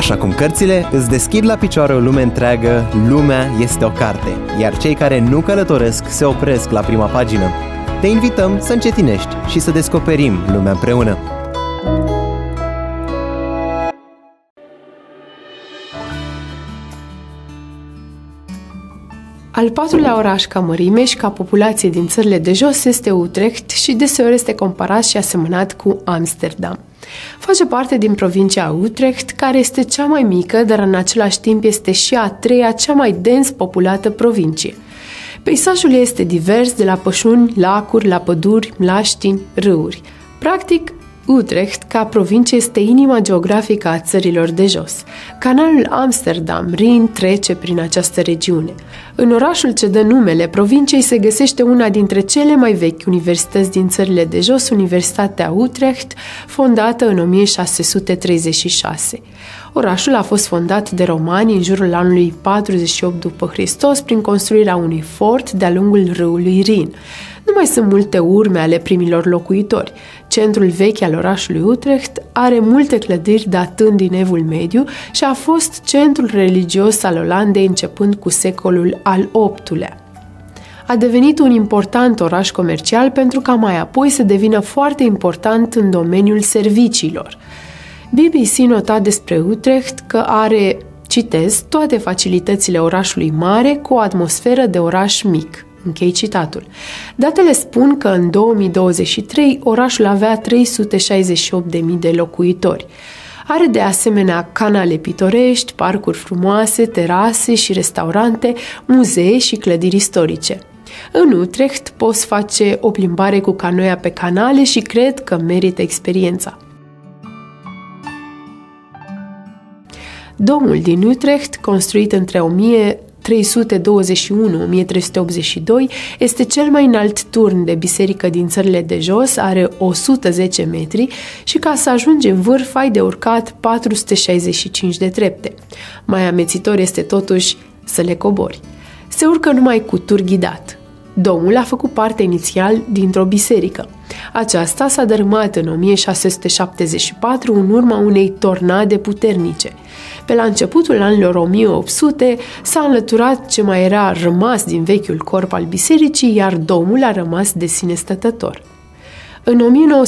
Așa cum cărțile îți deschid la picioare o lume întreagă, lumea este o carte, iar cei care nu călătoresc se opresc la prima pagină. Te invităm să încetinești și să descoperim lumea împreună. Al patrulea oraș ca mărime și ca populație din țările de jos este Utrecht și deseori este comparat și asemănat cu Amsterdam. Face parte din provincia Utrecht, care este cea mai mică, dar în același timp este și a treia cea mai dens populată provincie. Peisajul este divers, de la pășuni, lacuri, la păduri, mlaștini, râuri. Practic, Utrecht, ca provincie, este inima geografică a țărilor de jos. Canalul Amsterdam-Rin trece prin această regiune. În orașul ce dă numele provinciei se găsește una dintre cele mai vechi universități din țările de jos, Universitatea Utrecht, fondată în 1636. Orașul a fost fondat de romani în jurul anului 48 după Hristos prin construirea unui fort de-a lungul râului Rin. Nu mai sunt multe urme ale primilor locuitori. Centrul vechi al orașului Utrecht are multe clădiri datând din Evul Mediu și a fost centrul religios al Olandei începând cu secolul al VIII-lea. A devenit un important oraș comercial pentru ca mai apoi să devină foarte important în domeniul serviciilor. BBC nota despre Utrecht că are, citez, toate facilitățile orașului mare cu o atmosferă de oraș mic. Închei citatul. Datele spun că în 2023 orașul avea 368.000 de locuitori. Are de asemenea canale pitorești, parcuri frumoase, terase și restaurante, muzee și clădiri istorice. În Utrecht poți face o plimbare cu canoia pe canale și cred că merită experiența. Domul din Utrecht, construit între 1321-1382, este cel mai înalt turn de biserică din țările de jos, are 110 metri și ca să ajungi în vârf ai de urcat 465 de trepte. Mai amețitor este totuși să le cobori. Se urcă numai cu tur ghidat. Domul a făcut parte inițial dintr-o biserică. Aceasta s-a dărâmat în 1674 în urma unei tornade puternice. Pe la începutul anilor 1800 s-a înlăturat ce mai era rămas din vechiul corp al bisericii, iar domul a rămas de sine stătător. În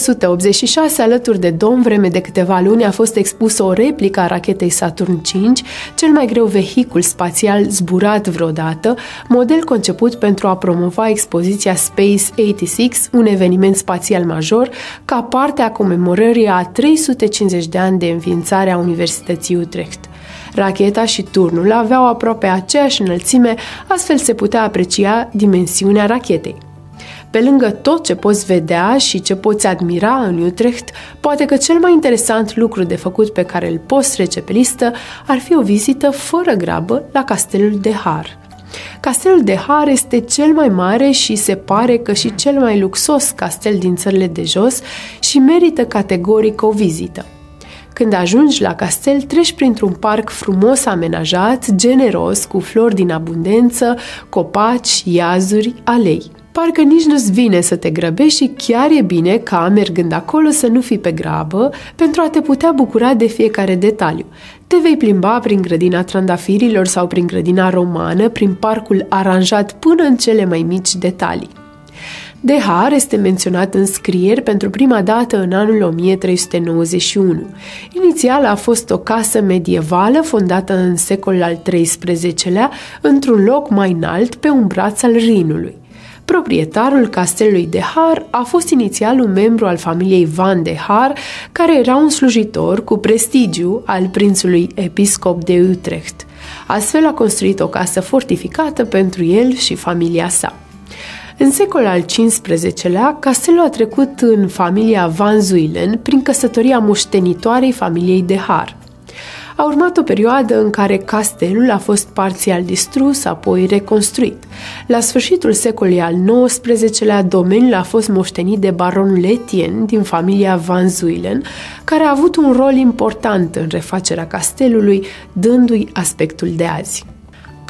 1986, alături de dom, vreme de câteva luni, a fost expusă o replică a rachetei Saturn V, cel mai greu vehicul spațial zburat vreodată, model conceput pentru a promova expoziția Space 86, un eveniment spațial major, ca parte a comemorării a 350 de ani de înființare a Universității Utrecht. Racheta și turnul aveau aproape aceeași înălțime, astfel se putea aprecia dimensiunea rachetei. Pe lângă tot ce poți vedea și ce poți admira în Utrecht, poate că cel mai interesant lucru de făcut pe care îl poți trece pe listă ar fi o vizită fără grabă la Castelul de Har. Castelul de Har este cel mai mare și se pare că și cel mai luxos castel din țările de jos și merită categoric o vizită. Când ajungi la castel, treci printr-un parc frumos amenajat, generos, cu flori din abundență, copaci, iazuri, alei. Parcă nici nu-ți vine să te grăbești și chiar e bine ca, mergând acolo, să nu fii pe grabă pentru a te putea bucura de fiecare detaliu. Te vei plimba prin grădina trandafirilor sau prin grădina romană, prin parcul aranjat până în cele mai mici detalii. De Har este menționat în scrieri pentru prima dată în anul 1391. Inițial a fost o casă medievală fondată în secolul al XIII-lea, într-un loc mai înalt pe un braț al Rinului. Proprietarul castelului de Har a fost inițial un membru al familiei Van de Har, care era un slujitor cu prestigiu al prințului episcop de Utrecht. Astfel a construit o casă fortificată pentru el și familia sa. În secolul al XV-lea, castelul a trecut în familia Van Zuylen prin căsătoria moștenitoarei familiei de Har. A urmat o perioadă în care castelul a fost parțial distrus, apoi reconstruit. La sfârșitul secolului al XIX-lea, domeniul a fost moștenit de baronul Etienne din familia Van Zuylen, care a avut un rol important în refacerea castelului, dându-i aspectul de azi.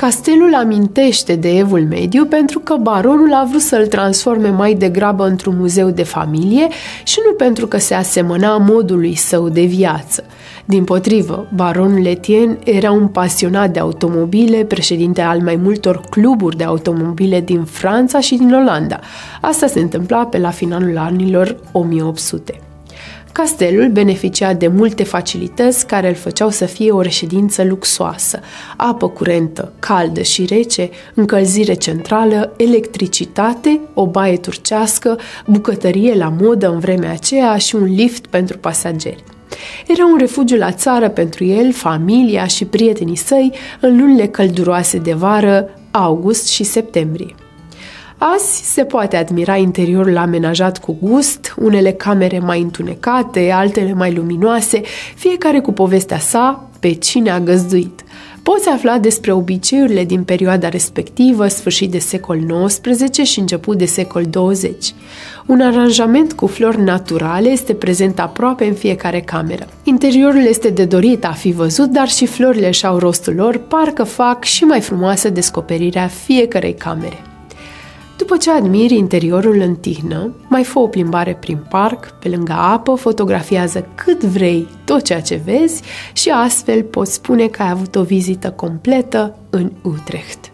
Castelul amintește de Evul Mediu pentru că baronul a vrut să-l transforme mai degrabă într-un muzeu de familie și nu pentru că se asemăna modului său de viață. Dimpotrivă, baronul Etienne era un pasionat de automobile, președinte al mai multor cluburi de automobile din Franța și din Olanda. Asta se întâmpla pe la finalul anilor 1800. Castelul beneficia de multe facilități care îl făceau să fie o reședință luxoasă: apă curentă, caldă și rece, încălzire centrală, electricitate, o baie turcească, bucătărie la modă în vremea aceea și un lift pentru pasageri. Era un refugiu la țară pentru el, familia și prietenii săi în lunile călduroase de vară, august și septembrie. Azi se poate admira interiorul amenajat cu gust, unele camere mai întunecate, altele mai luminoase, fiecare cu povestea sa, pe cine a găzduit. Poți afla despre obiceiurile din perioada respectivă, sfârșit de secol XIX și început de secol XX. Un aranjament cu flori naturale este prezent aproape în fiecare cameră. Interiorul este de dorit a fi văzut, dar și florile își au rostul lor, parcă fac și mai frumoasă descoperirea fiecărei camere. După ce admiri interiorul în tihnă, mai fă o plimbare prin parc, pe lângă apă, fotografiază cât vrei tot ceea ce vezi și astfel poți spune că ai avut o vizită completă în Utrecht.